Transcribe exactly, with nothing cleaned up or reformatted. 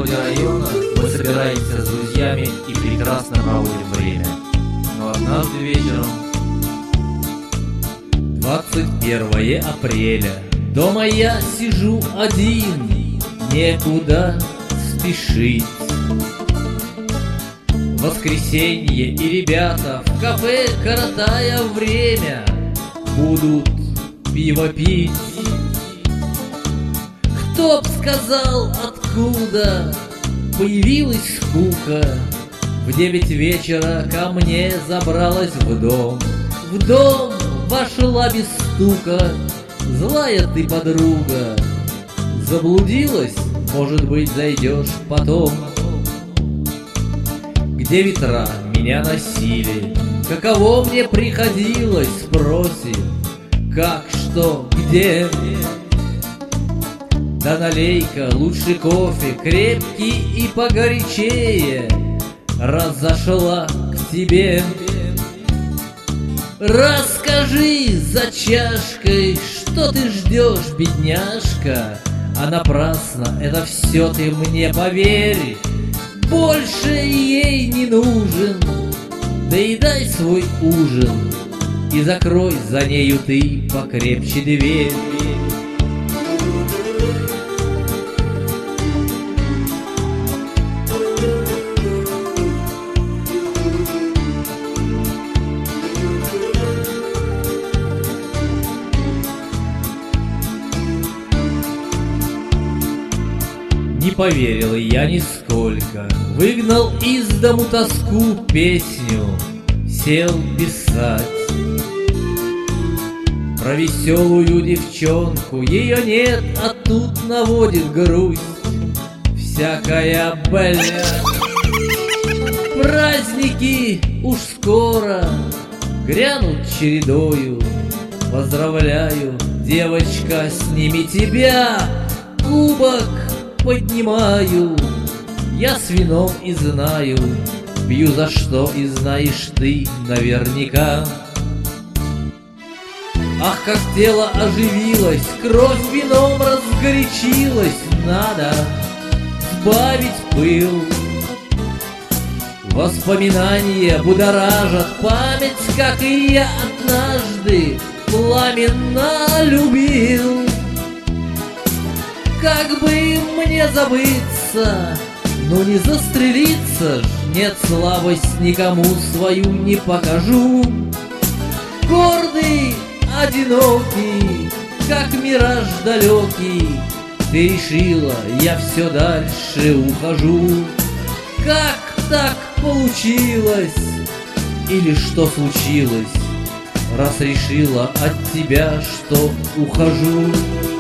входе района мы собираемся с друзьями и прекрасно проводим время. Но однажды вечером... двадцать первое апреля. Дома я сижу один, некуда спешить. Воскресенье, и ребята в кафе, коротая время, будут пиво пить. Кто б сказал, откуда появилась скука, в девять вечера ко мне забралась в дом. В дом вошла без стука злая ты подруга. Заблудилась, может быть, зайдешь потом. Где ветра меня носили, каково мне приходилось, спросим, как, что, где. Да налей-ка лучше кофе, крепкий и погорячее, раз зашла к тебе. Расскажи за чашкой, что ты ждешь, бедняжка, а напрасно это все ты мне поверь. Больше ей не нужен, доедай свой ужин и закрой за нею ты покрепче дверь. Не поверил я нисколько, выгнал из дому тоску, песню сел писать. Про веселую девчонку, ее нет, а тут наводит грусть всякая блядь. Праздники уж скоро грянут чередою, поздравляю, девочка, с ними тебя, кубок поднимаю, я с вином и знаю, пью за что и знаешь ты наверняка. Ах, как тело оживилось, кровь вином разгорячилась, надо сбавить пыл. Воспоминания будоражат память, как и я однажды пламенно любил. Как бы мне забыться, но не застрелиться ж, нет, слабость никому свою не покажу. Гордый, одинокий, как мираж далекий, ты решила, я все дальше ухожу. Как так получилось? Или что случилось, раз решила от тебя, что ухожу?